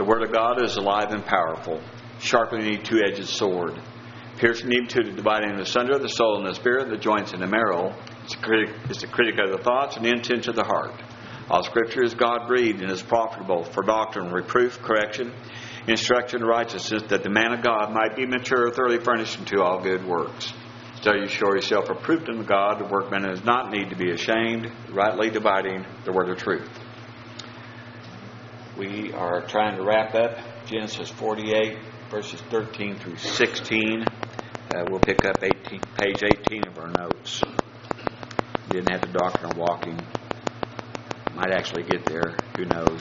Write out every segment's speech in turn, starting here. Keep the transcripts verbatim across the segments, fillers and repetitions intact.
Word of God is alive and powerful, sharper than any two-edged sword, piercing even to the dividing asunder of the soul and the spirit, the joints and the marrow. It's a critic, it's a critic of the thoughts and the intents of the heart. All Scripture is God-breathed and is profitable for doctrine, reproof, correction, instruction, and righteousness, that the man of God might be mature, thoroughly furnished unto all good works. Study to show yourself approved unto God, the workman does not need to be ashamed, rightly dividing the word of truth. We are trying to wrap up Genesis forty-eight, verses thirteen through sixteen. Uh, we'll pick up eighteen, page eighteen of our notes. Didn't have the doctrine of walking. Might actually get there. Who knows?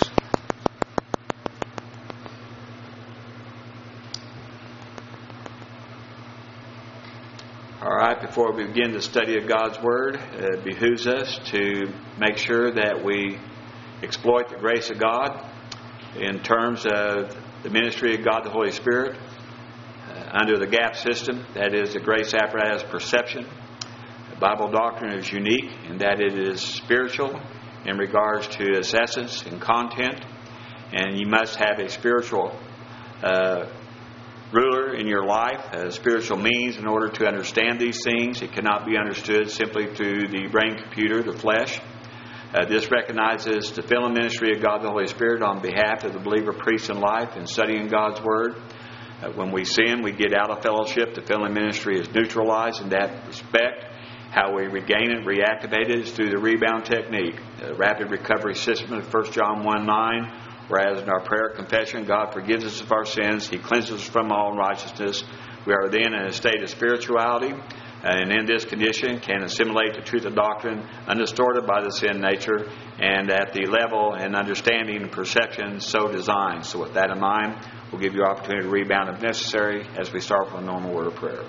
All right, before we begin the study of God's Word, it behooves us to make sure that we exploit the grace of God in terms of the ministry of God the Holy Spirit uh, under the GAP system, that is the grace apparatus perception. The Bible doctrine is unique in that it is spiritual in regards to its essence and content, and you must have a spiritual uh, ruler in your life, a spiritual means in order to understand these things. It cannot be understood simply through the brain computer, the flesh. Uh, this recognizes the filling ministry of God the Holy Spirit on behalf of the believer priest in life in studying God's Word. Uh, when we sin, we get out of fellowship. The filling ministry is neutralized in that respect. How we regain it, reactivate it, is through the rebound technique, the rapid recovery system of First John one nine. Whereas in our prayer confession, God forgives us of our sins. He cleanses us from all unrighteousness. We are then in a state of spirituality, and in this condition can assimilate the truth of doctrine undistorted by the sin nature, and at the level and understanding and perception so designed. So with that in mind, we'll give you opportunity to rebound if necessary as we start with a normal word of prayer.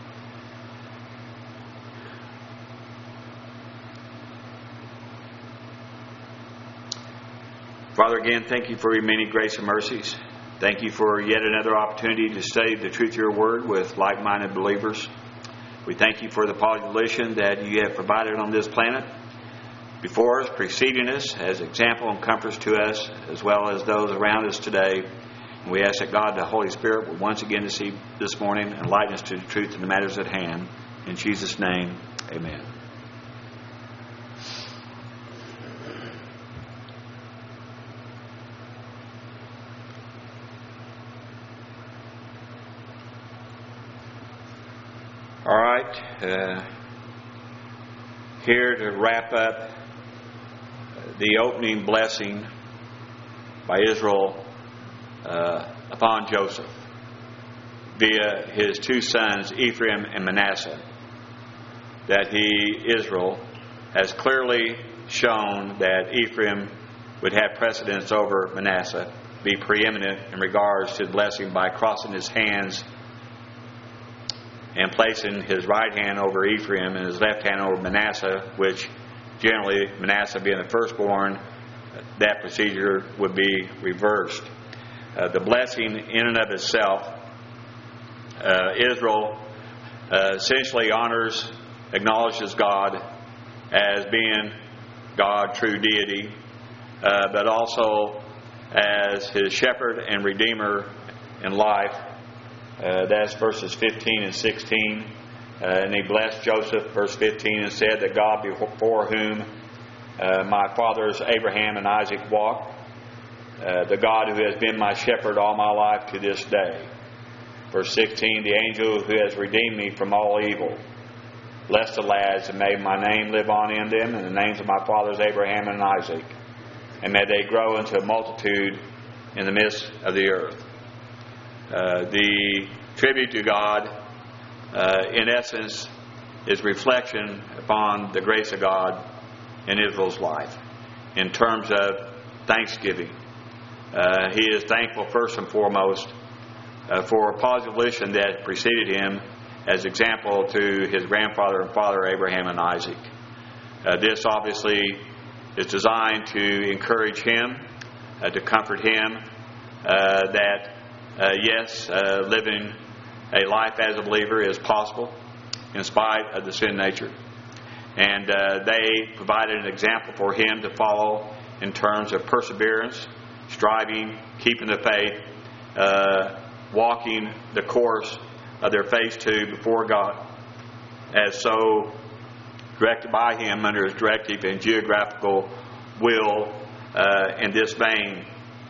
Father, again, thank you for your many grace and mercies. Thank you for yet another opportunity to study the truth of your word with like-minded believers. We thank you for the population that you have provided on this planet before us, preceding us, as example and comforts to us, as well as those around us today. And we ask that God, the Holy Spirit, will once again this, this morning enlighten us to the truth in the matters at hand. In Jesus' name, amen. All right, uh, here to wrap up the opening blessing by Israel uh, upon Joseph via his two sons, Ephraim and Manasseh, that he, Israel, has clearly shown that Ephraim would have precedence over Manasseh, be preeminent in regards to the blessing by crossing his hands and placing his right hand over Ephraim and his left hand over Manasseh, which generally, Manasseh being the firstborn, that procedure would be reversed. Uh, the blessing in and of itself, uh, Israel uh, essentially honors, acknowledges God as being God, true deity, uh, but also as his shepherd and redeemer in life. Uh, that's verses fifteen and sixteen. Uh, and he blessed Joseph, verse fifteen, and said that God before whom uh, my fathers Abraham and Isaac walked, uh, the God who has been my shepherd all my life to this day. Verse sixteen, the angel who has redeemed me from all evil. Bless the lads, and may my name live on in them, and the names of my fathers Abraham and Isaac. And may they grow into a multitude in the midst of the earth. Uh, the tribute to God, uh, in essence, is reflection upon the grace of God in Israel's life in terms of thanksgiving. Uh, he is thankful first and foremost uh, for a position that preceded him as example to his grandfather and father Abraham and Isaac. Uh, this obviously is designed to encourage him, uh, to comfort him, uh, that Uh, yes, uh, living a life as a believer is possible in spite of the sin nature. And uh, they provided an example for him to follow in terms of perseverance striving, keeping the faith, uh, walking the course of their phase two before God, as so directed by Him under His directive and geographical will uh, in this vein.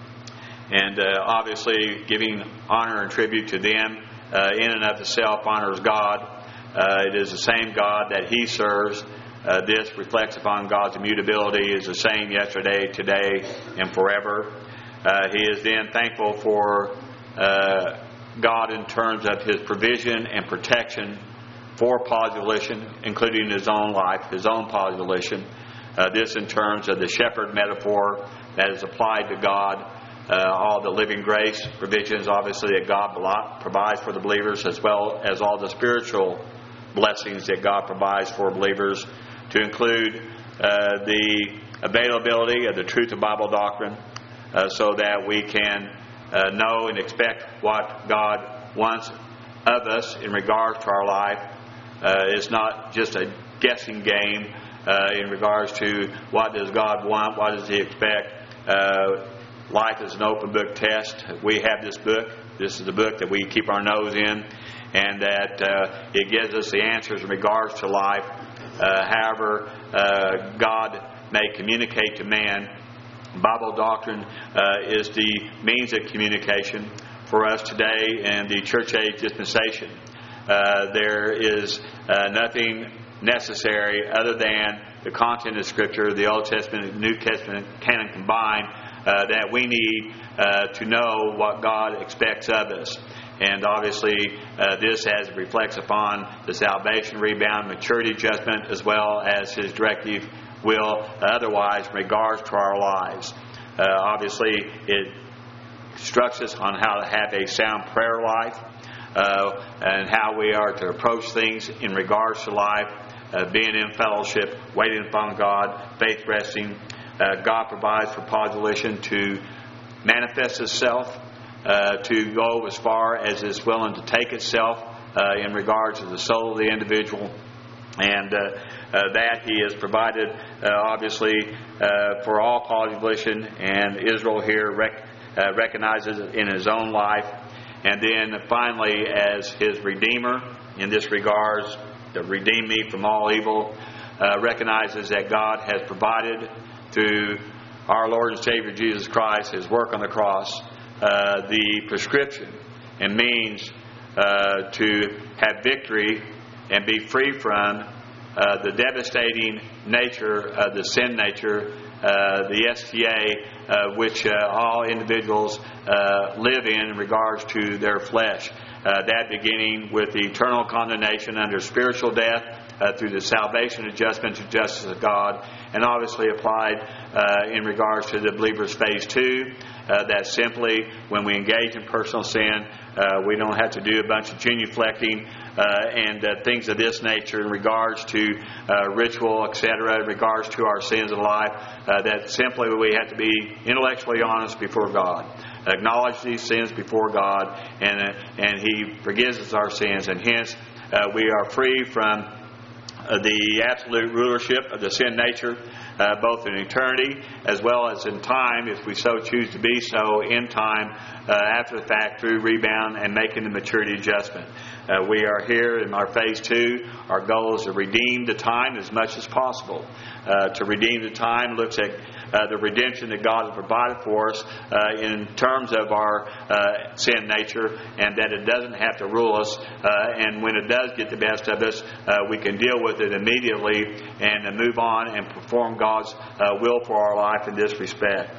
And uh, obviously giving honor and tribute to them uh, in and of itself honors God. Uh, it is the same God that He serves. Uh, this reflects upon God's immutability, is the same yesterday, today, and forever. Uh, he is then thankful for uh, God in terms of His provision and protection for Paul's volition, including his own life, his own Paul's volition. Uh, this in terms of the shepherd metaphor that is applied to God. Uh, all the living grace provisions, obviously, that God provides for the believers, as well as all the spiritual blessings that God provides for believers, to include uh, the availability of the truth of Bible doctrine, uh, so that we can uh, know and expect what God wants of us in regards to our life. Uh, it's not just a guessing game uh, in regards to what does God want, what does He expect. Uh, life is an open book test. We have this book. This is the book that we keep our nose in, and that uh, it gives us the answers in regards to life. Uh, however, uh, God may communicate to man. Bible doctrine uh, is the means of communication for us today in the church age dispensation. Uh, there is uh, nothing necessary other than the content of Scripture, the Old Testament and New Testament canon combined, uh, that we need uh, to know what God expects of us. And obviously, uh, this as reflects upon the salvation, rebound, maturity adjustment, as well as His directive will otherwise in regards to our lives. Uh, obviously, it instructs us on how to have a sound prayer life, uh, and how we are to approach things in regards to life, uh, being in fellowship, waiting upon God, faith resting. Uh, God provides for Paul's volition to manifest itself, Uh, to go as far as it's willing to take itself uh, in regards to the soul of the individual. And uh, uh, that He has provided, uh, obviously, uh, for all Paul's volition, and Israel here rec- uh, recognizes it in his own life. And then finally, as His Redeemer, in this regards, to redeem me from all evil, uh, recognizes that God has provided through our Lord and Savior Jesus Christ, His work on the cross, Uh, the prescription and means uh, to have victory and be free from uh, the devastating nature of the sin nature, uh, the S T A, uh, which uh, all individuals uh, live in in regards to their flesh. Uh, that beginning with the eternal condemnation under spiritual death uh, through the salvation, adjustment, and justice of God, and obviously applied uh, in regards to the believer's phase two. Uh, that simply, when we engage in personal sin, uh, we don't have to do a bunch of genuflecting uh, and uh, things of this nature in regards to uh, ritual, et cetera, in regards to our sins of life. Uh, that simply we have to be intellectually honest before God, acknowledge these sins before God, and uh, and He forgives us our sins, and hence uh, we are free from uh, the absolute rulership of the sin nature. Uh, both in eternity as well as in time, if we so choose to be so, in time, uh, after the fact, through rebound and making the maturity adjustment. Uh, we are here in our phase two. Our goal is to redeem the time as much as possible. Uh, to redeem the time looks at uh, the redemption that God has provided for us uh, in terms of our uh, sin nature, and that it doesn't have to rule us. Uh, and when it does get the best of us, uh, we can deal with it immediately and uh, move on and perform God's uh, will for our life in this respect.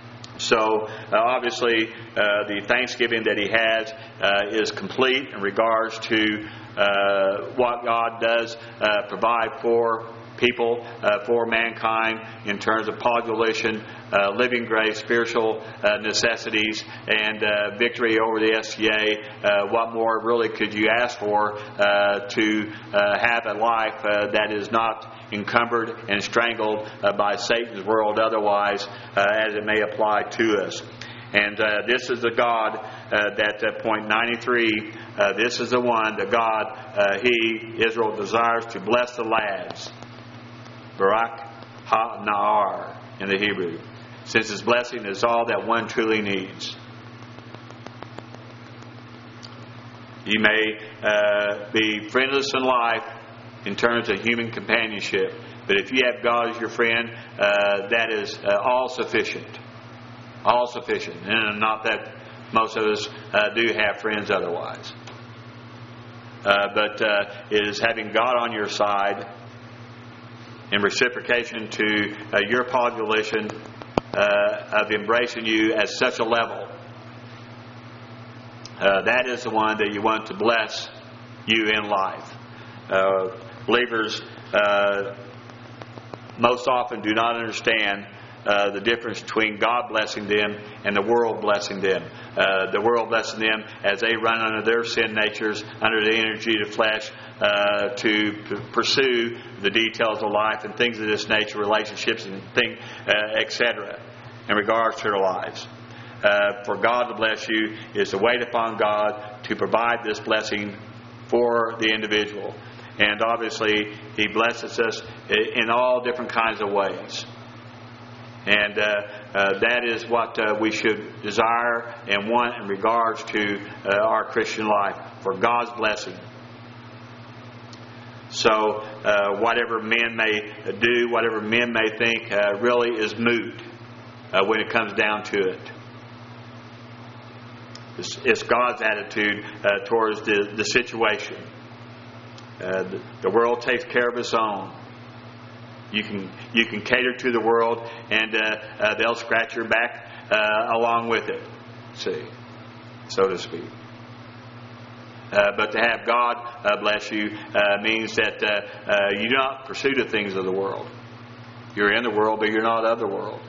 So, uh, obviously, uh, the thanksgiving that he has uh, is complete in regards to uh, what God does uh, provide for people, uh, for mankind, in terms of Paul's volition, uh, living grace, spiritual uh, necessities, and uh, victory over the S T A. Uh, what more really could you ask for uh, to uh, have a life uh, that is not encumbered and strangled uh, by Satan's world otherwise, uh, as it may apply to us. And uh, this is the God uh, that uh, point ninety-three, uh, this is the one, the God, uh, He, Israel, desires to bless the lads. Barak ha-na'ar in the Hebrew. since His blessing is all that one truly needs. You may uh, be friendless in life in terms of human companionship, but if you have God as your friend, uh, that is uh, all sufficient. All sufficient. And not that most of us uh, do have friends otherwise. Uh, but uh, it is having God on your side in reciprocation to uh, your population uh, of embracing you at such a level. Uh, that is the one that you want to bless you in life. Uh, believers uh, most often do not understand uh, the difference between God blessing them and the world blessing them. Uh, the world blessing them as they run under their sin natures, under the energy of the flesh, uh, to, to pursue the details of life and things of this nature, relationships and things, uh, et cetera, in regards to their lives. Uh, for God to bless you is to wait upon God to provide this blessing for the individual. And obviously, He blesses us in all different kinds of ways. And uh, uh, that is what uh, we should desire and want in regards to uh, our Christian life, for God's blessing. So, uh, whatever men may do, whatever men may think, uh, really is moot uh, when it comes down to it. It's, it's God's attitude uh, towards the, the situation. Uh, the, the world takes care of its own. You can you can cater to the world, and uh, uh, they'll scratch your back uh, along with it. See, so to speak. Uh, but to have God uh, bless you uh, means that uh, uh, you do not pursue the things of the world. You're in the world, but you're not of the world.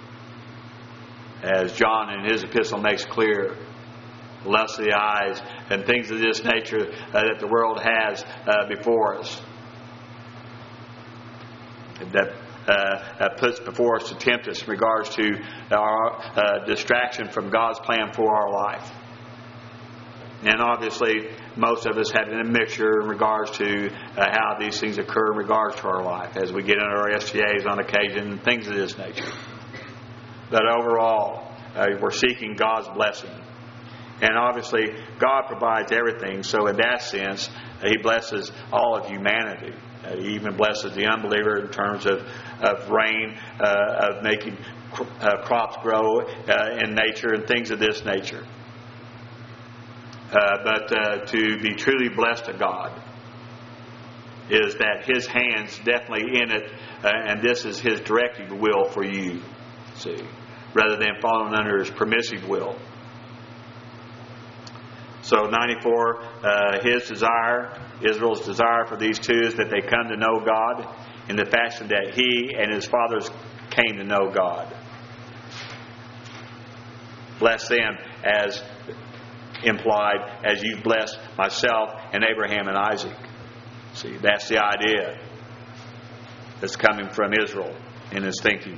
As John in his epistle makes clear, lust of the eyes and things of this nature uh, that the world has uh, before us. That uh, uh, puts before us to tempt us in regards to our uh, distraction from God's plan for our life. And obviously, most of us have a mixture in regards to uh, how these things occur in regards to our life as we get into our S T As on occasion and things of this nature. But overall, uh, we're seeking God's blessing. And obviously, God provides everything. So in that sense, uh, He blesses all of humanity. Uh, he even blesses the unbeliever in terms of, of rain, uh, of making cr- uh, crops grow uh, in nature and things of this nature. Uh, but uh, to be truly blessed of God is that His hand's definitely in it, uh, and this is His directive will for you, see, rather than following under His permissive will. So ninety-four, uh, his desire, Israel's desire for these two is that they come to know God in the fashion that he and his fathers came to know God. Bless them as implied as you've blessed myself and Abraham and Isaac. See, that's the idea that's coming from Israel in his thinking.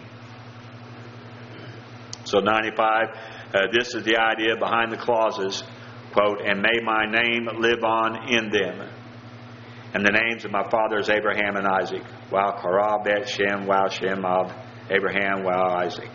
So ninety-five, uh, this is the idea behind the clauses. Quote, and may my name live on in them. And the names of my fathers Abraham and Isaac. Wow, Karah, Bet, Shem, Wow, Shem, of Abraham, Wow, Isaac.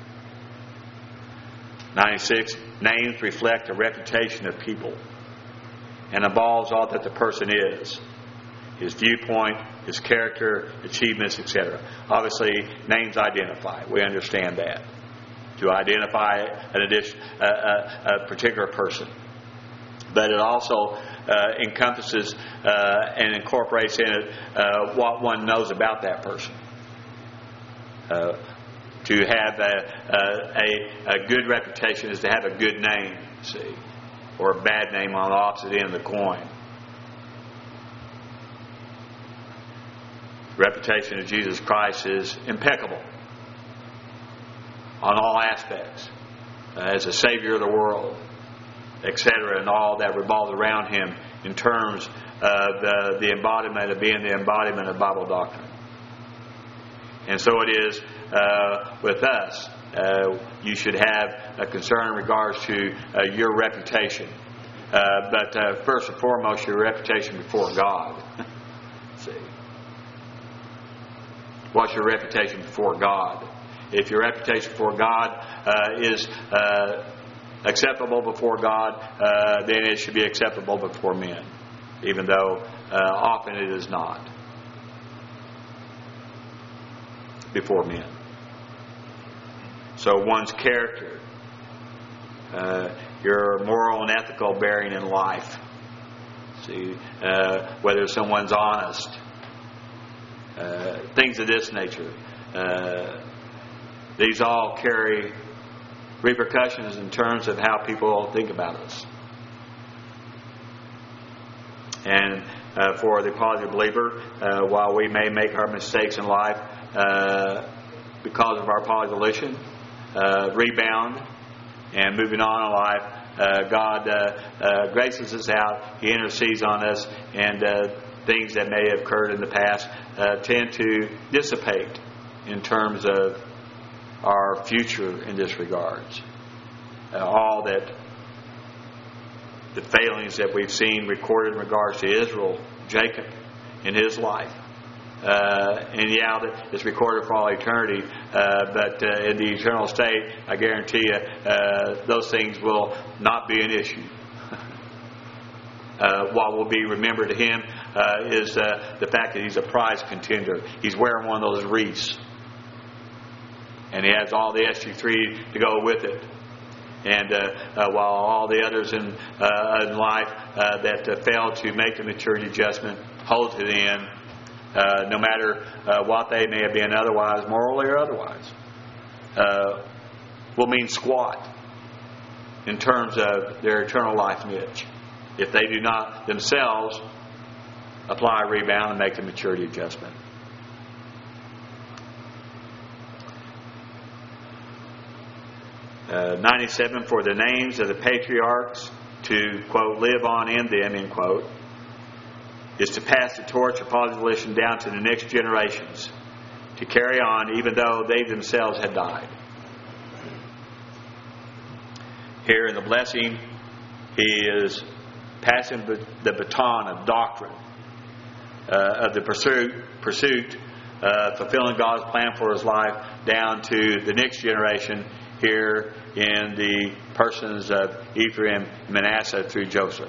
ninety-six, names reflect a reputation of people and involves all that the person is. His viewpoint, his character, achievements, et cetera. Obviously, names identify. We understand that. To identify an addition, a, a, a particular person. But it also uh, encompasses uh, and incorporates in it uh, what one knows about that person. Uh, to have a, a, a good reputation is to have a good name, see, or a bad name on the opposite end of the coin. The reputation of Jesus Christ is impeccable on all aspects, uh, as a Savior of the world, et cetera, and all that revolves around Him in terms of the, the embodiment of being the embodiment of Bible doctrine. And so it is uh, with us. Uh, you should have a concern in regards to uh, your reputation. Uh, but uh, first and foremost, your reputation before God. See, what's your reputation before God? If your reputation before God uh, is uh, acceptable before God, uh, then it should be acceptable before men, even though uh, often it is not before men. So one's character, uh, your moral and ethical bearing in life. See, uh, whether someone's honest, uh, things of this nature. Uh, these all carry repercussions in terms of how people think about us. And uh, for the positive believer, uh, while we may make our mistakes in life uh, because of our polyvolition, uh, rebound and moving on in life, uh, God uh, uh, graces us out. He intercedes on us, and uh, things that may have occurred in the past uh, tend to dissipate in terms of our future in this regards. Uh, all that the failings that we've seen recorded in regards to Israel, Jacob, in his life. Uh, and yeah, it's recorded for all eternity, uh, but uh, in the eternal state, I guarantee you, uh, those things will not be an issue. uh, what will be remembered to him uh, is uh, the fact that he's a prize contender. He's wearing one of those wreaths, and he has all the S G three to go with it. And uh, uh, while all the others in, uh, in life uh, that uh, failed to make the maturity adjustment hold to the end, uh, no matter uh, what they may have been otherwise, morally or otherwise, uh, will mean squat in terms of their eternal life niche if they do not themselves apply a rebound and make the maturity adjustment. Uh, ninety-seven, for the names of the patriarchs to, quote, live on in them, end quote, is to pass the torch of polyvolition down to the next generations, to carry on even though they themselves had died. Here in the blessing, he is passing the baton of doctrine, uh, of the pursuit, pursuit uh, fulfilling God's plan for his life down to the next generation here in the persons of Ephraim and Manasseh through Joseph.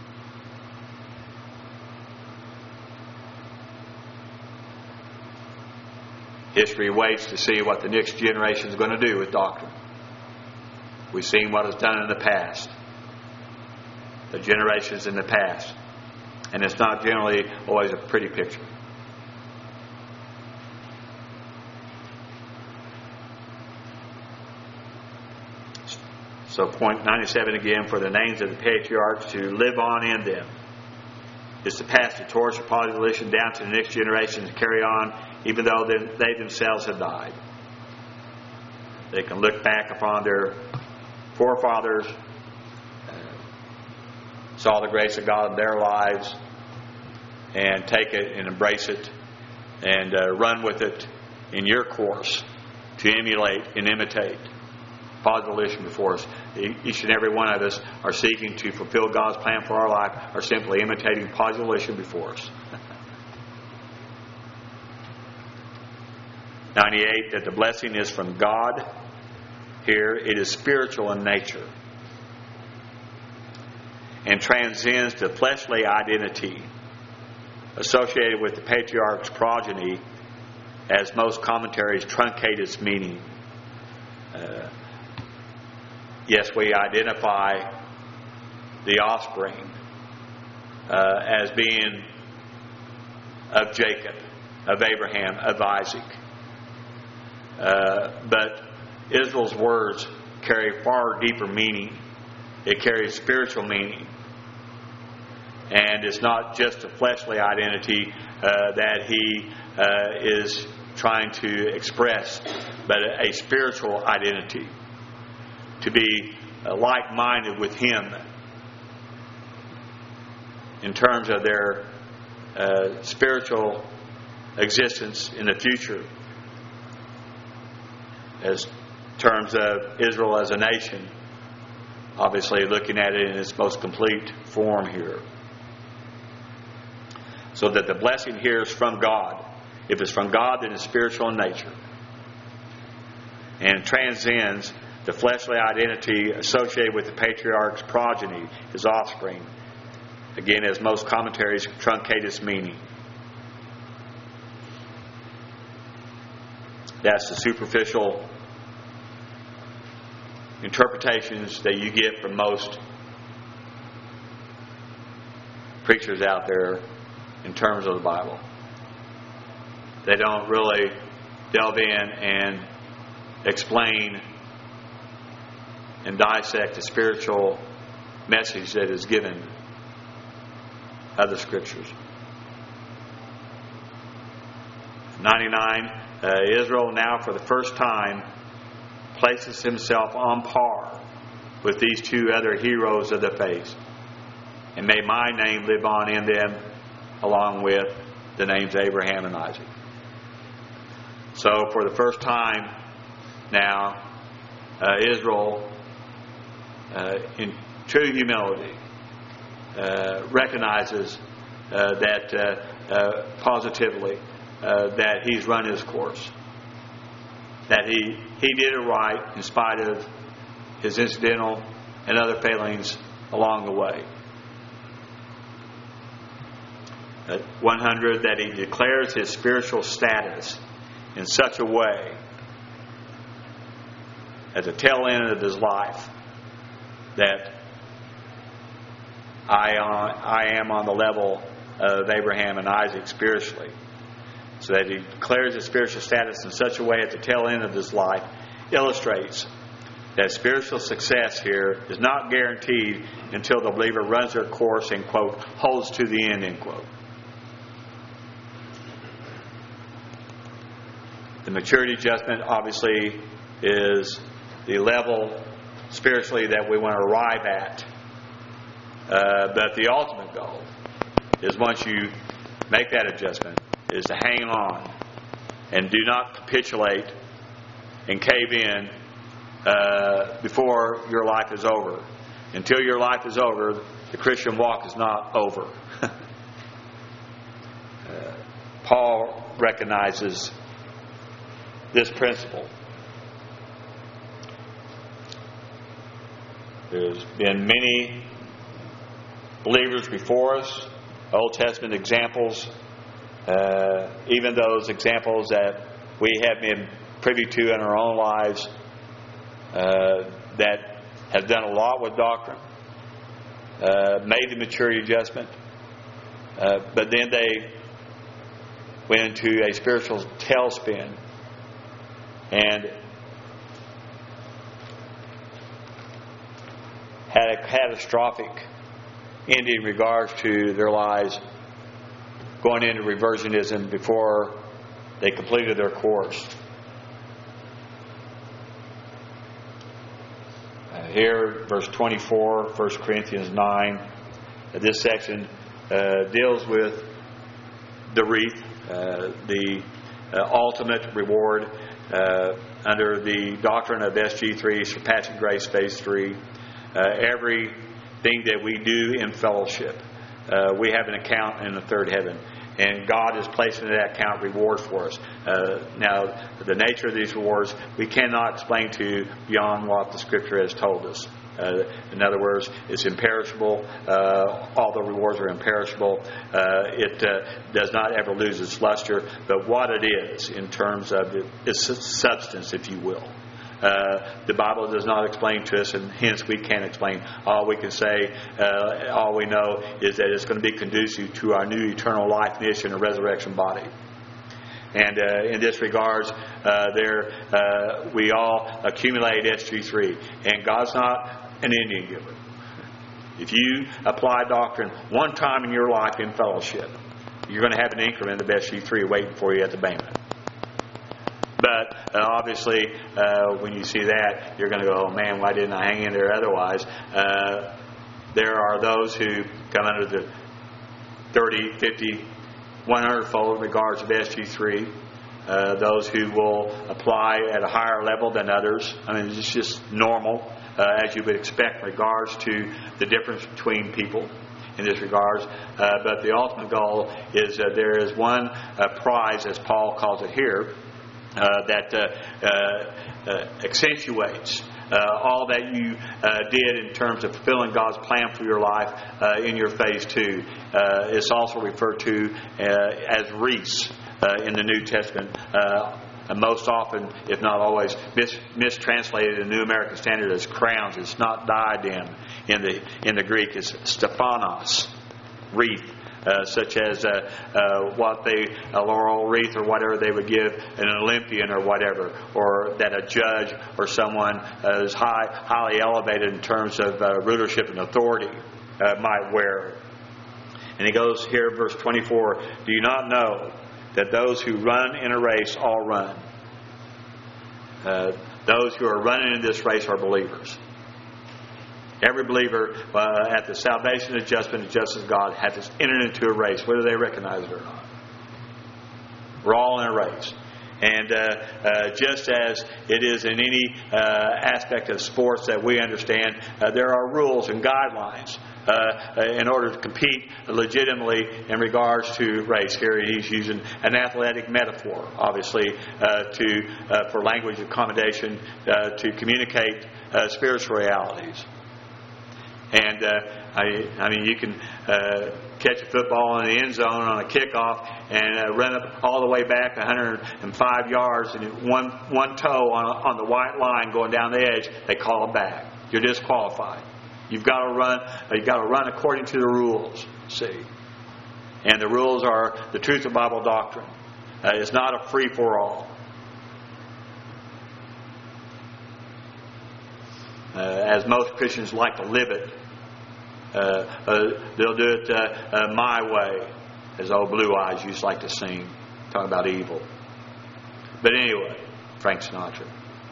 History waits to see what the next generation is going to do with doctrine. We've seen what is done in the past, the generations in the past, and it's not generally always a pretty picture. So point ninety-seven again, for the names of the patriarchs to live on in them is to pass the torch of polyvolition down to the next generation to carry on even though they themselves have died. They can look back upon their forefathers, uh, saw the grace of God in their lives, and take it and embrace it and uh, run with it in your course to emulate and imitate polyvolition before us. Each and every one of us are seeking to fulfill God's plan for our life, are simply imitating polyvolition before us. ninety-eight, that the blessing is from God. Here it is spiritual in nature and transcends the fleshly identity associated with the patriarch's progeny, as most commentaries truncate its meaning. Uh, yes, we identify the offspring uh, as being of Jacob, of Abraham, of Isaac. Uh, but Israel's words carry far deeper meaning. It carries spiritual meaning. And it's not just a fleshly identity uh, that he uh, is trying to express, but a spiritual identity. To be uh, like-minded with him in terms of their uh, spiritual existence in the future, as terms of Israel as a nation, obviously looking at it in its most complete form here. So that the blessing here is from God. If it's from God, then it's spiritual in nature. and transcends the fleshly identity associated with the patriarch's progeny, his offspring. Again, as most commentaries truncate its meaning. That's the superficial interpretations that you get from most preachers out there in terms of the Bible. They don't really delve in and explain and dissect the spiritual message that is given of the Scriptures. ninety-nine, uh, Israel now for the first time places himself on par with these two other heroes of the faith. And may my name live on in them along with the names Abraham and Isaac. So for the first time now, uh, Israel, uh, in true humility, uh, recognizes uh, that uh, uh, positively uh, that he's run his course. That he, he did it right in spite of his incidental and other failings along the way. At one hundred, that he declares his spiritual status in such a way at the tail end of his life that I, uh, I am on the level of Abraham and Isaac spiritually. So that he declares his spiritual status in such a way at the tail end of his life illustrates that spiritual success here is not guaranteed until the believer runs their course and, quote, holds to the end, end quote. The maturity adjustment obviously is the level spiritually that we want to arrive at. Uh, but the ultimate goal is once you make that adjustment is to hang on and do not capitulate and cave in uh, before your life is over. Until your life is over, the Christian walk is not over. uh, Paul recognizes this principle. There's been many believers before us, Old Testament examples, uh, even those examples that we have been privy to in our own lives uh, that have done a lot with doctrine, uh, made the maturity adjustment, uh, but then they went into a spiritual tailspin and had a catastrophic ending in regards to their lives going into reversionism before they completed their course. Uh, here, verse twenty-four, First Corinthians nine, uh, this section uh, deals with the wreath, uh, the uh, ultimate reward uh, under the doctrine of S G three, Surpassing Grace, Phase three. Uh, everything that we do in fellowship, uh, we have an account in the third heaven. And God is placing in that account reward for us. Uh, now, the nature of these rewards, we cannot explain to you beyond what the Scripture has told us. Uh, in other words, it's imperishable. Uh, all the rewards are imperishable. Uh, it uh, does not ever lose its luster. But what it is in terms of its substance, if you will. Uh, the Bible does not explain to us, and hence we can't explain. All we can say, uh, all we know is that it's going to be conducive to our new eternal life mission and resurrection body. And uh, in this regards, uh, there uh, we all accumulate S G three, and God's not an Indian giver. If you apply doctrine one time in your life in fellowship, you're going to have an increment of S G three waiting for you at the banquet. But uh, obviously, uh, when you see that, you're going to go, oh man, why didn't I hang in there otherwise? Uh, there are those who come under the thirty, fifty, one hundred fold in regards of S G three. Uh, those who will apply at a higher level than others. I mean, it's just normal, uh, as you would expect in regards to the difference between people in this regards. Uh, but the ultimate goal is uh, there is one uh, prize, as Paul calls it here, uh, that uh, uh, uh, accentuates uh, all that you uh, did in terms of fulfilling God's plan for your life uh, in your phase two. Uh, it's also referred to uh, as wreaths uh, in the New Testament. Uh, And most often, if not always, mis- mistranslated in the New American Standard as crowns. It's not diadem in the in the Greek. It's stephanos, wreath, uh, such as uh, uh, what they a laurel wreath or whatever they would give an Olympian or whatever, or that a judge or someone uh, is high, highly elevated in terms of uh, rulership and authority uh, might wear. And he goes here, verse twenty-four. Do you not know that those who run in a race all run? Uh, those who are running in this race are believers. Every believer uh, at the salvation and judgment and justice of God has entered into a race, whether they recognize it or not. We're all in a race. And uh, uh, just as it is in any uh, aspect of sports that we understand, uh, there are rules and guidelines Uh, in order to compete legitimately in regards to race. Here he's using an athletic metaphor, obviously, uh, to uh, for language accommodation uh, to communicate uh, spiritual realities. And uh, I, I mean, you can uh, catch a football in the end zone on a kickoff and uh, run up all the way back one hundred five yards, and one one toe on, on the white line going down the edge, they call it back. You're disqualified. You've got to run. You've got to run according to the rules. See, and the rules are the truth of Bible doctrine. Uh, it's not a free for all. Uh, as most Christians like to live it, uh, uh, they'll do it uh, uh, my way, as old Blue Eyes used to like to sing, talking about evil. But anyway, Frank Sinatra.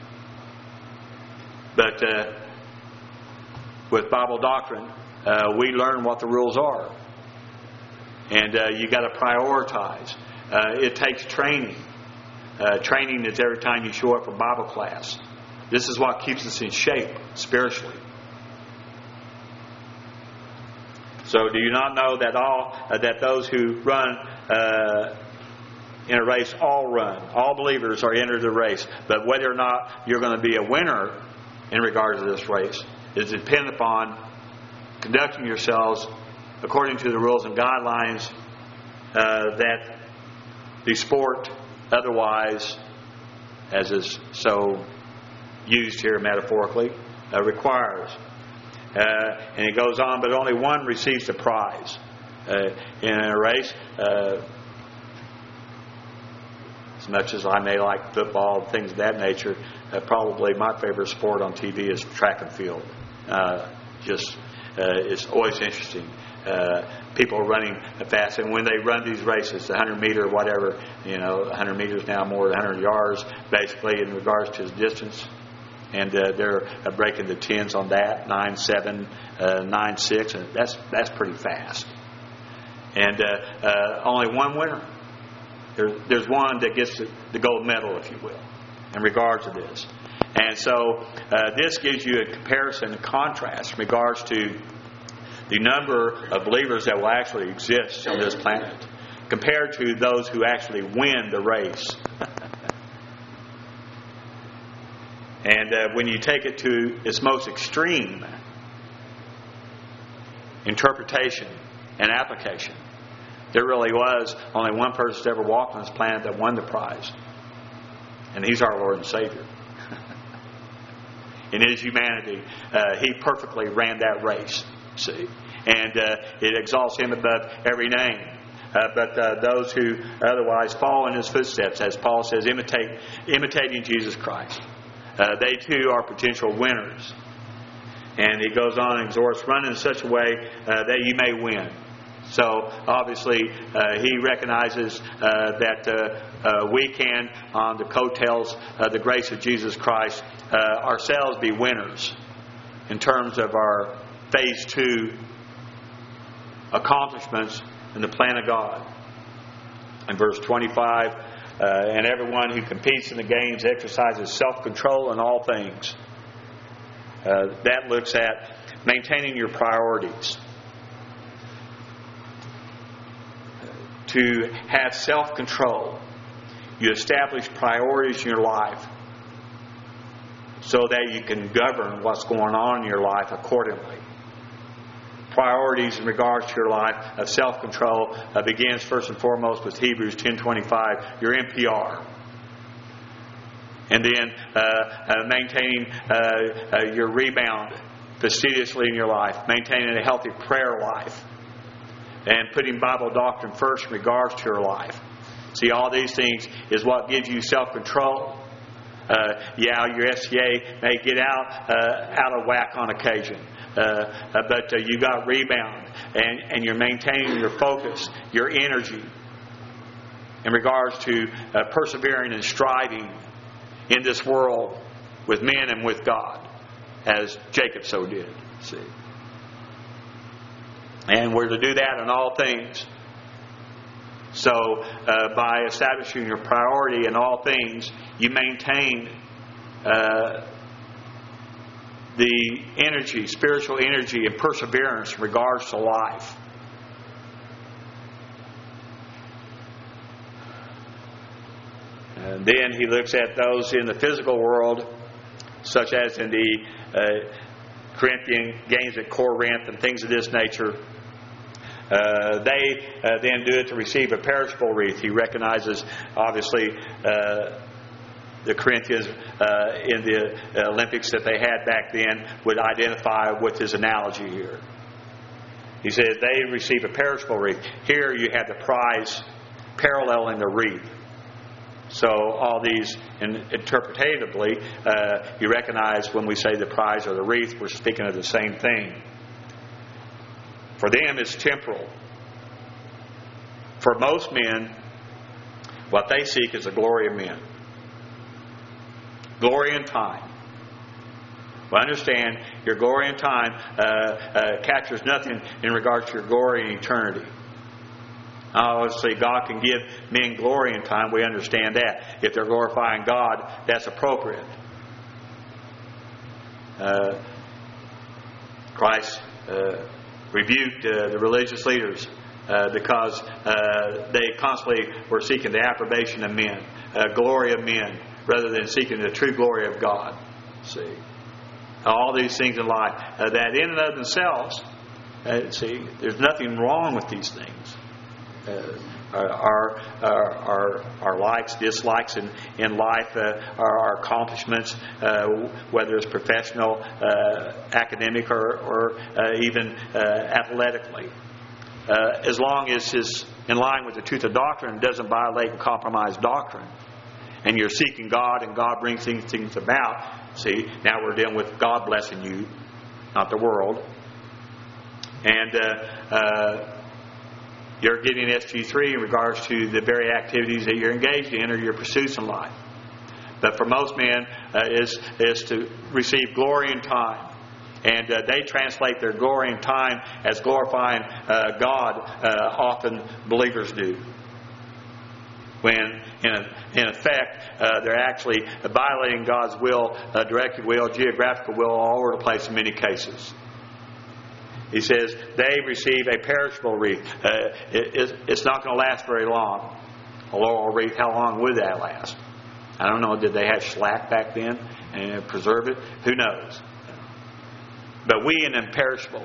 But. Uh, With Bible doctrine, uh, we learn what the rules are. And uh, you got to prioritize. Uh, it takes training. Uh, training is every time you show up for Bible class. This is what keeps us in shape spiritually. So do you not know that all uh, that those who run uh, in a race all run? All believers are entered the race. But whether or not you're going to be a winner in regards to this race is dependent upon conducting yourselves according to the rules and guidelines uh, that the sport otherwise, as is so used here metaphorically, uh, requires. Uh, and it goes on, but only one receives the prize. Uh, in a race, uh, as much as I may like football, things of that nature, uh, probably my favorite sport on T V is track and field. Uh, just uh, it's always interesting. Uh, people are running fast, and when they run these races, the hundred meter, whatever, you know, hundred meters now more than hundred yards, basically in regards to distance, and uh, they're uh, breaking the tens on that, nine seven, uh, nine six, and that's that's pretty fast. And uh, uh, only one winner. There, there's one that gets the, the gold medal, if you will, in regards to this. And so uh, this gives you a comparison and contrast in regards to the number of believers that will actually exist on this planet compared to those who actually win the race. And uh, when you take it to its most extreme interpretation and application, there really was only one person that's ever walked on this planet that won the prize. And He's our Lord and Savior. In His humanity, uh, He perfectly ran that race, see. And uh, it exalts Him above every name. Uh, but uh, those who otherwise follow in His footsteps, as Paul says, imitate, imitating Jesus Christ. Uh, they too are potential winners. And he goes on and exhorts, run in such a way uh, that you may win. So obviously uh, he recognizes uh, that uh, uh, we can, on the coattails of the grace of Jesus Christ, uh, ourselves be winners in terms of our phase two accomplishments in the plan of God. In verse twenty-five, uh, and everyone who competes in the games exercises self-control in all things. Uh, that looks at maintaining your priorities. To have self-control You establish priorities in your life so that you can govern what's going on in your life accordingly. Priorities in regards to your life of self-control uh, begins first and foremost with Hebrews ten twenty-five, your N P R. And then uh, uh, maintaining uh, uh, your rebound fastidiously in your life, maintaining a healthy prayer life, and putting Bible doctrine first in regards to your life. See, all these things is what gives you self-control. Uh, yeah, your S T A may get out uh, out of whack on occasion. Uh, uh, but uh, you got rebound, and, and you're maintaining your focus, your energy in regards to uh, persevering and striving in this world with men and with God, as Jacob so did. See, and we're to do that in all things. So, uh, by establishing your priority in all things, you maintain uh, the energy, spiritual energy and perseverance in regards to life. And then he looks at those in the physical world, such as in the uh, Corinthian games at Corinth and things of this nature. Uh, they uh, then do it to receive a perishable wreath. He recognizes, obviously, uh, the Corinthians uh, in the Olympics that they had back then would identify with his analogy here. He said they receive a perishable wreath. Here you have the prize paralleling the wreath. So all these, in, interpretatively, uh, you recognize when we say the prize or the wreath, we're speaking of the same thing. For them, it's temporal. For most men, what they seek is the glory of men. Glory in time. Well, understand, your glory in time uh, uh, captures nothing in regards to your glory in eternity. Obviously, God can give men glory in time. We understand that. If they're glorifying God, that's appropriate. Uh, Christ uh, rebuked uh, the religious leaders uh, because uh, they constantly were seeking the approbation of men, uh, glory of men, rather than seeking the true glory of God. See, all these things in life uh, that in and of themselves, uh, see, there's nothing wrong with these things. Uh, our, our our our likes, dislikes in in life, uh, our, our accomplishments, uh, whether it's professional, uh, academic, or or uh, even uh, athletically, uh, as long as it's in line with the truth of doctrine, and doesn't violate and compromise doctrine, and you're seeking God, and God brings things things about. See, now we're dealing with God blessing you, not the world, and. Uh, uh, You're getting S G three in regards to the very activities that you're engaged in or your pursuits in life. But for most men, uh, is is to receive glory in time. And uh, they translate their glory in time as glorifying uh, God, uh, often believers do. When, in, in effect, uh, they're actually violating God's will, uh, directed will, geographical will all over the place in many cases. He says they receive a perishable wreath. Uh, it, it, it's not going to last very long. A laurel wreath, how long would that last? I don't know. Did they have shellac back then and preserve it? Who knows? But we an imperishable.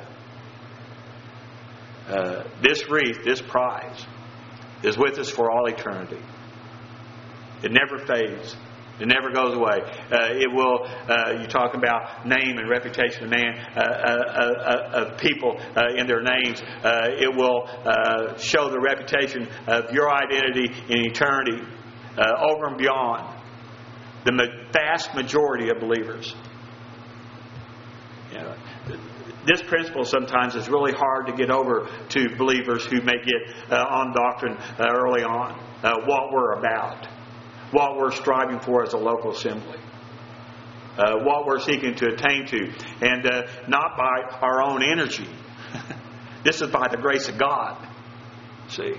Uh, this wreath, this prize, is with us for all eternity. It never fades. It never goes away. Uh, it will, uh, you talk about name and reputation of man, uh, uh, uh, of people uh, in their names. Uh, it will uh, show the reputation of your identity in eternity, uh, over and beyond the ma- vast majority of believers. You know, this principle sometimes is really hard to get over to believers who may get uh, on doctrine uh, early on, uh, what we're about. What we're striving for as a local assembly. Uh, what we're seeking to attain to. And uh, not by our own energy. This is by the grace of God. See?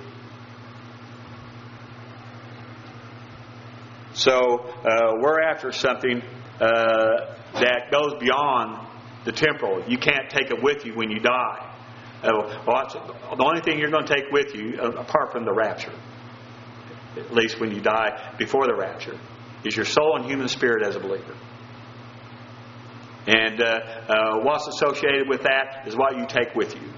So, uh, we're after something uh, that goes beyond the temporal. You can't take it with you when you die. Uh, well, the only thing you're going to take with you, uh, apart from the rapture, at least when you die before the rapture, is your soul and human spirit as a believer. And uh, uh, what's associated with that is what you take with you.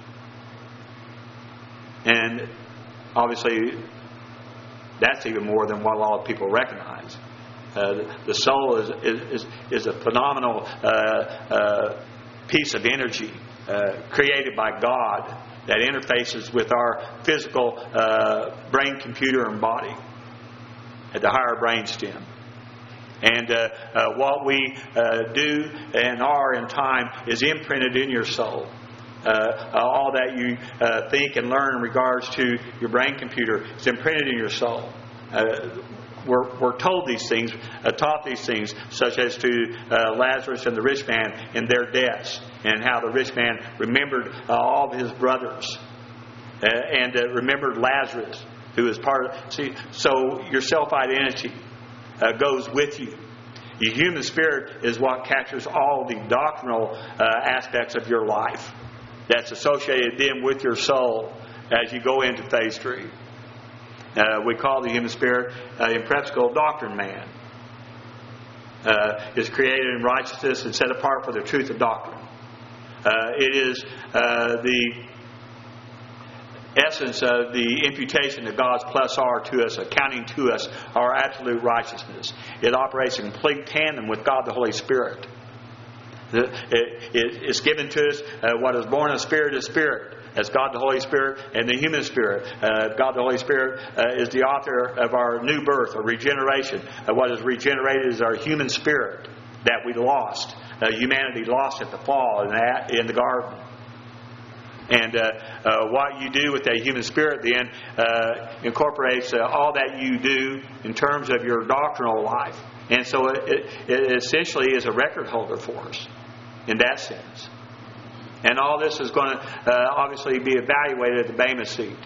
And obviously, that's even more than what a lot of people recognize. Uh, the soul is is is a phenomenal uh, uh, piece of energy uh, created by God that interfaces with our physical uh, brain, computer, and body at the higher brain stem. And uh, uh, what we uh, do and are in time is imprinted in your soul. Uh, all that you uh, think and learn in regards to your brain computer is imprinted in your soul. Uh, we're, we're told these things, uh, taught these things, such as to uh, Lazarus and the rich man in their deaths, and how the rich man remembered uh, all of his brothers uh, and uh, remembered Lazarus, who is part of. See, so your self-identity uh, goes with you. Your human spirit is what captures all the doctrinal uh, aspects of your life. That's associated then with your soul as you go into phase three. Uh, we call the human spirit uh, in prep school doctrine man. Uh, is created in righteousness and set apart for the truth of doctrine. Uh, it is uh, the essence of the imputation of God's plus R to us, accounting to us our absolute righteousness. It operates in complete tandem with God the Holy Spirit. It, it, it's given to us uh, what is born of spirit is spirit. That's God the Holy Spirit and the human spirit. Uh, God the Holy Spirit uh, is the author of our new birth or regeneration. Uh, what is regenerated is our human spirit that we lost. Uh, humanity lost at the fall in, that, in the garden. And uh, uh, what you do with that human spirit then uh, incorporates uh, all that you do in terms of your doctrinal life. And so it, it, it essentially is a record holder for us in that sense. And all this is going to uh, obviously be evaluated at the Bema seat.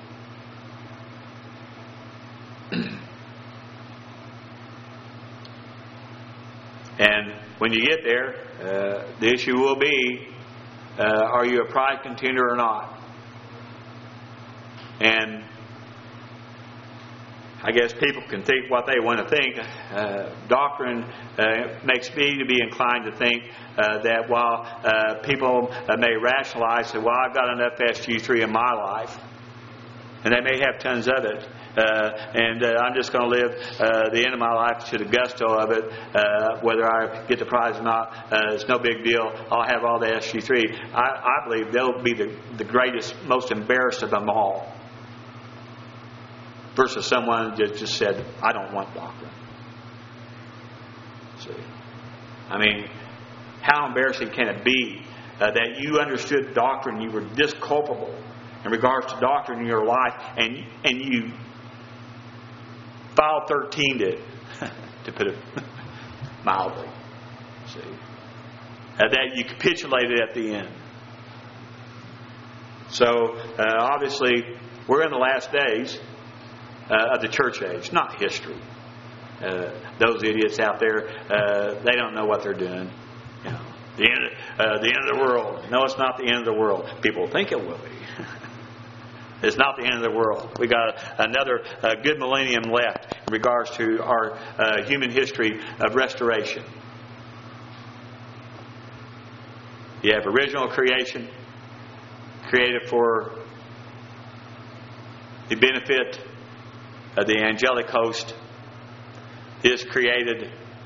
And when you get there, uh, the issue will be, uh, are you a pride contender or not? And I guess people can think what they want to think. Uh, doctrine uh, makes me to be inclined to think uh, that while uh, people uh, may rationalize that, well, I've got enough S G three in my life, and they may have tons of it, uh, and uh, I'm just going to live uh, the end of my life to the gusto of it, uh, whether I get the prize or not, uh, it's no big deal. I'll have all the S G three. I, I believe they'll be the, the greatest, most embarrassed of them all. Versus someone that just said, I don't want doctrine. See? I mean, how embarrassing can it be uh, that you understood doctrine, you were this culpable in regards to doctrine in your life, and, and you filed thirteened it, to put it mildly. See? Uh, that you capitulated at the end. So, uh, obviously, we're in the last days Uh, of the church age, not history. Uh, those idiots out there, uh, they don't know what they're doing. You know, the end, uh, the end of the world. No, it's not the end of the world. People think it will be. It's not the end of the world. We got another uh, good millennium left in regards to our uh, human history of restoration. You have original creation, created for the benefit of the angelic host. Is created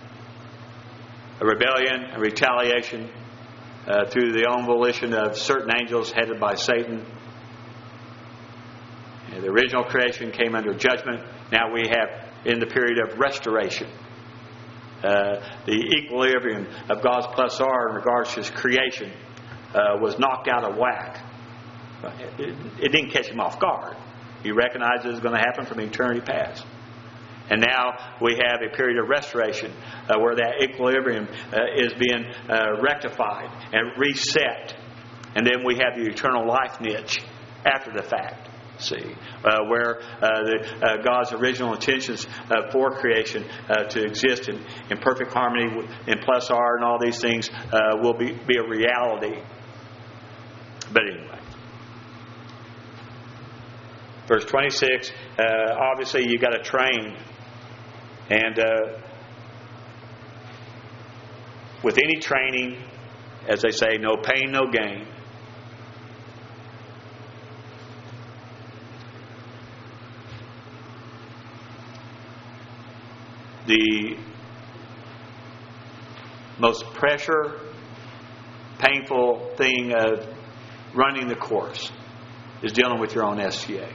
a rebellion, a retaliation uh, through the own volition of certain angels headed by Satan. And the original creation came under judgment. Now we have in the period of restoration. Uh, the equilibrium of God's plus R in regards to His creation uh, was knocked out of whack. It, it, it didn't catch Him off guard. He recognized it was going to happen from eternity past. And now we have a period of restoration uh, where that equilibrium uh, is being uh, rectified and reset. And then we have the eternal life niche after the fact. See, uh, where uh, the, uh, God's original intentions uh, for creation uh, to exist in, in perfect harmony in plus R and all these things uh, will be, be a reality. But anyway. Verse twenty-six, uh, obviously you got to train. And uh, with any training, as they say, no pain, no gain. The most pressure, painful thing of running the course is dealing with your own S T A.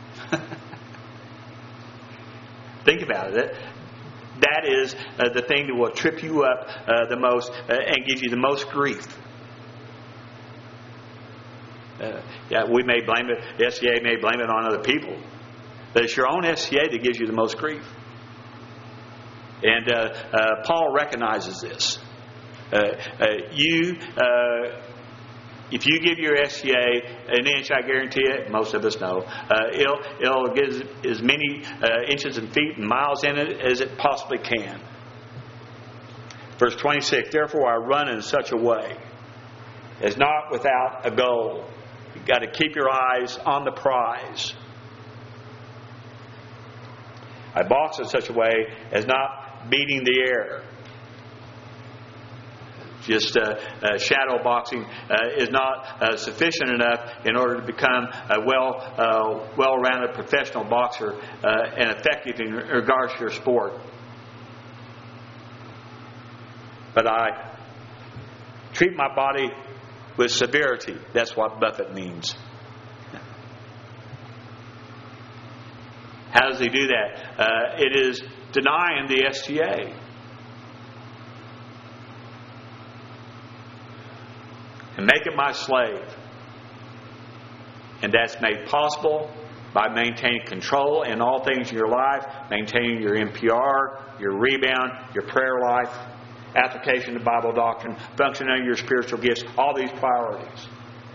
Think about it. That is uh, the thing that will trip you up uh, the most uh, and give you the most grief. Uh, yeah, we may blame it. The S T A may blame it on other people, but it's your own S T A that gives you the most grief. And uh, uh, Paul recognizes this. Uh, uh, you, uh, if you give your S T A an inch, I guarantee it. Most of us know uh, it'll it'll get as, as many uh, inches and feet and miles in it as it possibly can. Verse twenty-six. Therefore, I run in such a way as not without a goal. You've got to keep your eyes on the prize. I box in such a way as not beating the air. Just uh, uh, shadow boxing uh, is not uh, sufficient enough in order to become a well, uh, well-rounded professional boxer uh, and effective in regards to your sport. But I treat my body with severity. That's what Buffett means. How does he do that? Uh, it is denying the S T A. And make it my slave. And that's made possible by maintaining control in all things in your life, maintaining your N P R, your rebound, your prayer life, application of Bible doctrine, functioning of your spiritual gifts, all these priorities.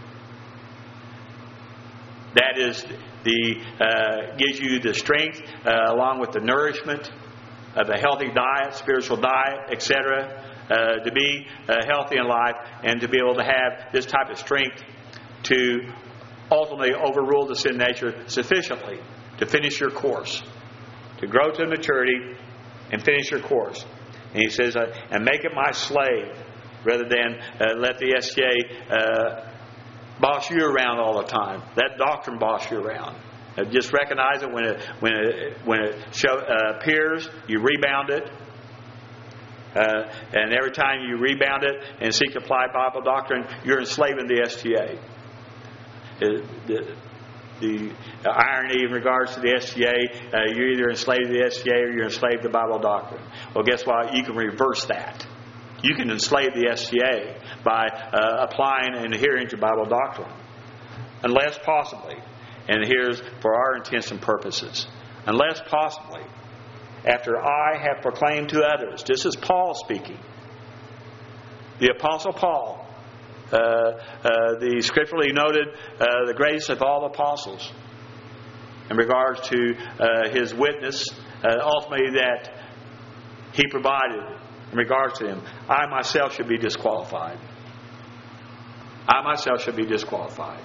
That is the uh, gives you the strength uh, along with the nourishment of a healthy diet, spiritual diet, et cetera, uh, to be uh, healthy in life and to be able to have this type of strength to ultimately overrule the sin nature sufficiently to finish your course, to grow to maturity and finish your course. And he says, uh, and make it my slave rather than uh, let the S T A uh, boss you around all the time. That doctrine boss you around. Uh, just recognize it when it when it when it show, uh, appears. You rebound it, uh, and every time you rebound it and seek to apply Bible doctrine, you're enslaving the S T A. Uh, the, the irony in regards to the S T A, uh, you're either enslaved to the S T A or you're enslaved to Bible doctrine. Well, guess what? You can reverse that. You can enslave the S T A by uh, applying and adhering to Bible doctrine. Unless possibly, and here's for our intents and purposes, unless possibly, after I have proclaimed to others, this is Paul speaking, the Apostle Paul, uh, uh, the scripturally noted, uh, the greatest of all apostles, in regards to uh, his witness, uh, ultimately that he provided in regards to him, I myself should be disqualified. I myself should be disqualified.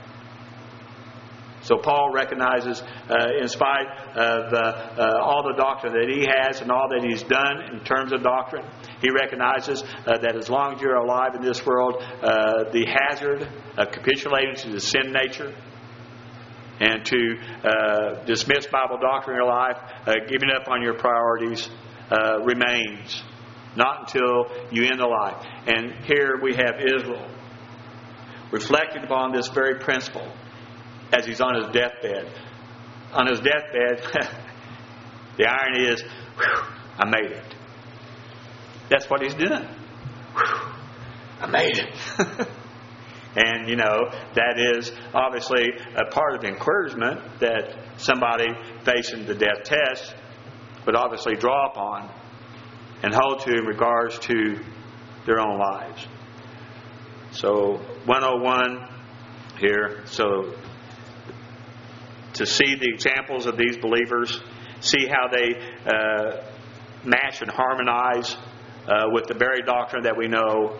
So Paul recognizes, uh, in spite of uh, uh, all the doctrine that he has and all that he's done in terms of doctrine, he recognizes uh, that as long as you're alive in this world, uh, the hazard of capitulating to the sin nature and to uh, dismiss Bible doctrine in your life, uh, giving up on your priorities, uh, remains. Not until you end the life. And here we have Israel reflecting upon this very principle as he's on his deathbed. On his deathbed, the irony is, whew, I made it. That's what he's doing. Whew, I made it. And, you know, that is obviously a part of encouragement that somebody facing the death test would obviously draw upon and hold to in regards to their own lives. So, one oh one here. So, to see the examples of these believers, see how they uh, match and harmonize uh, with the very doctrine that we know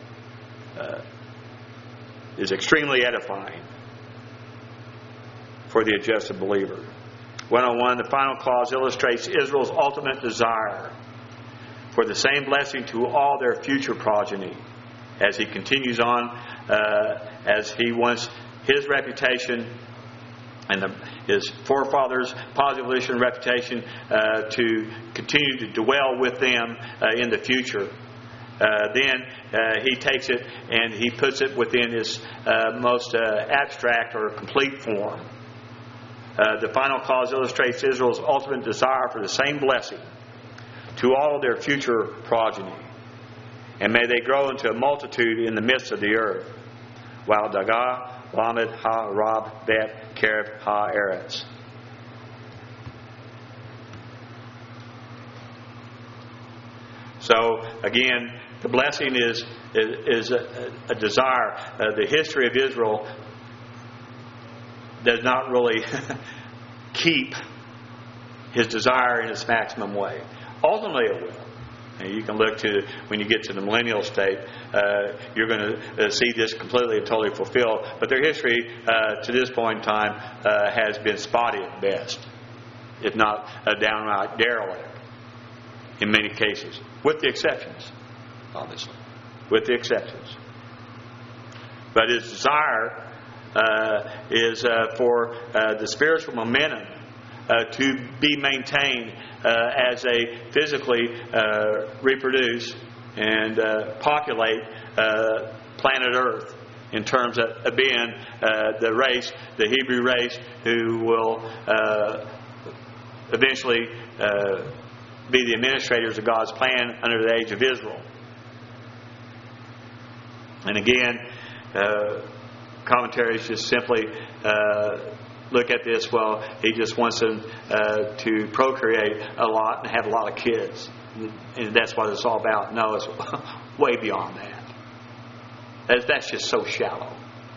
uh, is extremely edifying for for the adjusted believer. one oh one, the final clause illustrates Israel's ultimate desire for the same blessing to all their future progeny. As he continues on, uh, as he wants his reputation and the, his forefathers' positive reputation uh, to continue to dwell with them uh, in the future. Uh, then uh, he takes it and he puts it within his uh, most uh, abstract or complete form. Uh, the final clause illustrates Israel's ultimate desire for the same blessing to all their future progeny. And may they grow into a multitude in the midst of the earth. While Dagah, Lamed, Ha, Rab, Bet, Kereb, Ha, Eretz. So, again, the blessing is, is, is a, a desire. Uh, the history of Israel does not really keep his desire in its maximum way. Ultimately it will. And you can look to, when you get to the millennial state, uh, you're going to uh, see this completely and totally fulfilled. But their history uh, to this point in time uh, has been spotty at best, if not uh, downright derelict in many cases, with the exceptions, obviously, with the exceptions. But his desire uh, is uh, for uh, the spiritual momentum uh, to be maintained uh, as they physically uh, reproduce and uh, populate uh, planet Earth in terms of, of being uh, the race, the Hebrew race, who will uh, eventually uh, be the administrators of God's plan under the age of Israel. And again, uh, commentaries just simply uh, look at this, well, he just wants them uh, to procreate a lot and have a lot of kids. And that's what it's all about. No, it's way beyond that. That's, that's just so shallow.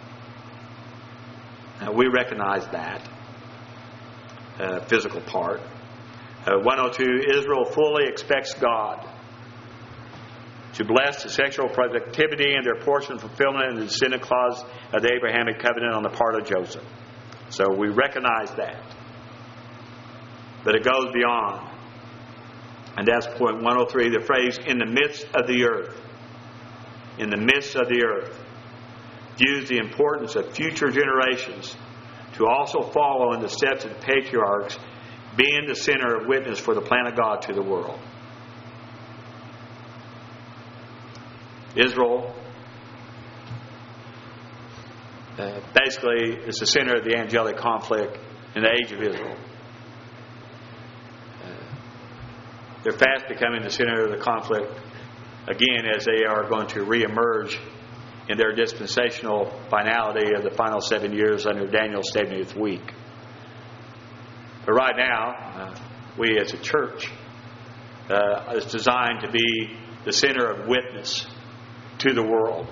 Now, we recognize that uh, physical part. Uh, one oh two, Israel fully expects God to bless the sexual productivity and their portion of fulfillment in the descendant clause of the Abrahamic covenant on the part of Joseph. So we recognize that. But it goes beyond. And that's point one oh three, the phrase, in the midst of the earth. In the midst of the earth. Views the importance of future generations to also follow in the steps of the patriarchs, being the center of witness for the plan of God to the world. Israel uh, basically is the center of the angelic conflict in the age of Israel. Uh, they're fast becoming the center of the conflict again as they are going to reemerge in their dispensational finality of the final seven years under Daniel's seventieth week. But right now, uh, we as a church uh, is designed to be the center of witness to the world.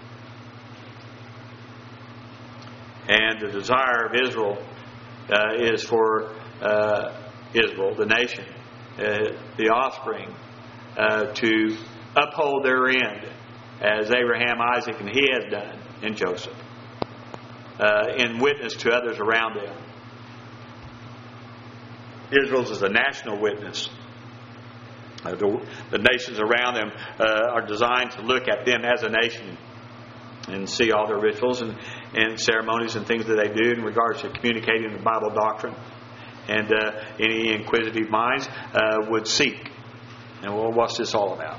And the desire of Israel uh, is for uh, Israel, the nation, uh, the offspring, uh, to uphold their end as Abraham, Isaac, and he has done in Joseph, uh, in witness to others around them. Israel's is a national witness. Uh, the, the nations around them uh, are designed to look at them as a nation and see all their rituals and, and ceremonies and things that they do in regards to communicating the Bible doctrine. And uh, any inquisitive minds uh, would seek. And well, what's this all about?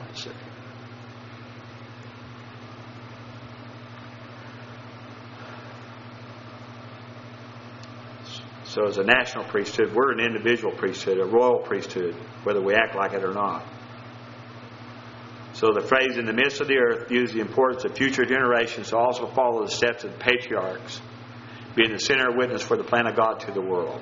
So as a national priesthood, we're an individual priesthood, a royal priesthood, whether we act like it or not. So the phrase, in the midst of the earth, views the importance of future generations to also follow the steps of the patriarchs, being the center of witness for the plan of God to the world.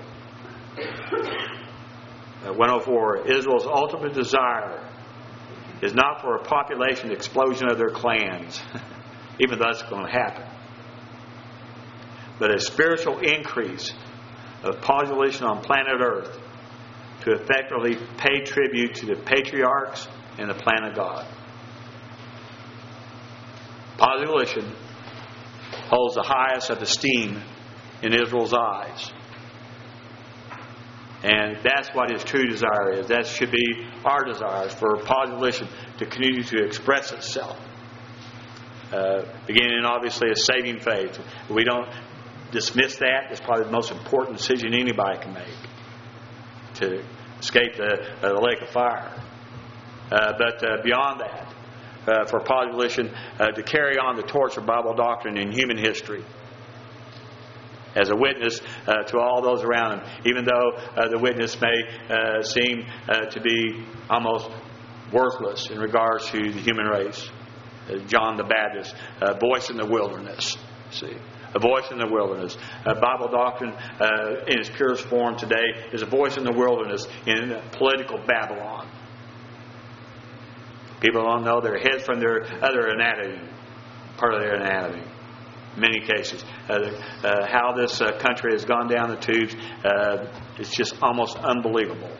Uh, one oh four, Israel's ultimate desire is not for a population explosion of their clans, even though that's going to happen, but a spiritual increase of population on planet Earth to effectively pay tribute to the patriarchs and the plan of God. Population holds the highest of esteem in Israel's eyes. And that's what his true desire is. That should be our desires, for positive volition to continue to express itself. Uh, beginning, obviously, a saving faith. We don't dismiss that. It's probably the most important decision anybody can make, to escape the, uh, the lake of fire. Uh, but uh, beyond that, uh, for positive volition uh, to carry on the torch of Bible doctrine in human history, as a witness uh, to all those around him, even though uh, the witness may uh, seem uh, to be almost worthless in regards to the human race. Uh, John the Baptist, a voice in the wilderness. See, a voice in the wilderness. Uh, Bible doctrine uh, in its purest form today is a voice in the wilderness in political Babylon. People don't know their heads from their other anatomy, part of their anatomy. In many cases, uh, uh, how this uh, country has gone down the tubes, uh, it's just almost unbelievable.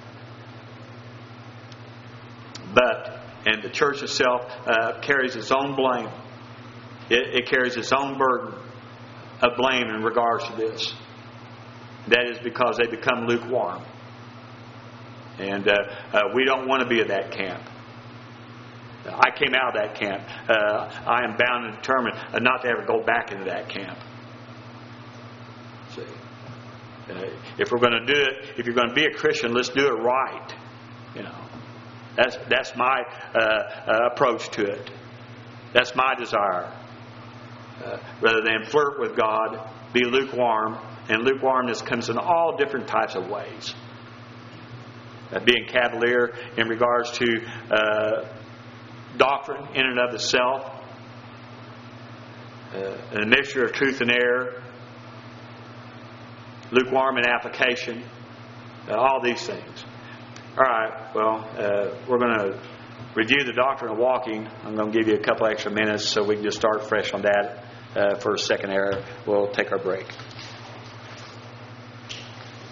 But, and the church itself uh, carries its own blame. It, it carries its own burden of blame in regards to this. That is because they become lukewarm. And uh, uh, we don't want to be in that camp. I came out of that camp. Uh, I am bound and determined uh, not to ever go back into that camp. See, uh, if we're going to do it, if you're going to be a Christian, let's do it right. You know, that's that's my uh, uh, approach to it. That's my desire. Uh, rather than flirt with God, be lukewarm, and lukewarmness comes in all different types of ways. Uh, being cavalier in regards to Uh, doctrine in and of itself, uh, a mixture of truth and error, lukewarm in application, uh, all these things. All right, well, uh, we're going to review the doctrine of walking. I'm going to give you a couple extra minutes so we can just start fresh on that uh, for a second error. We'll take our break.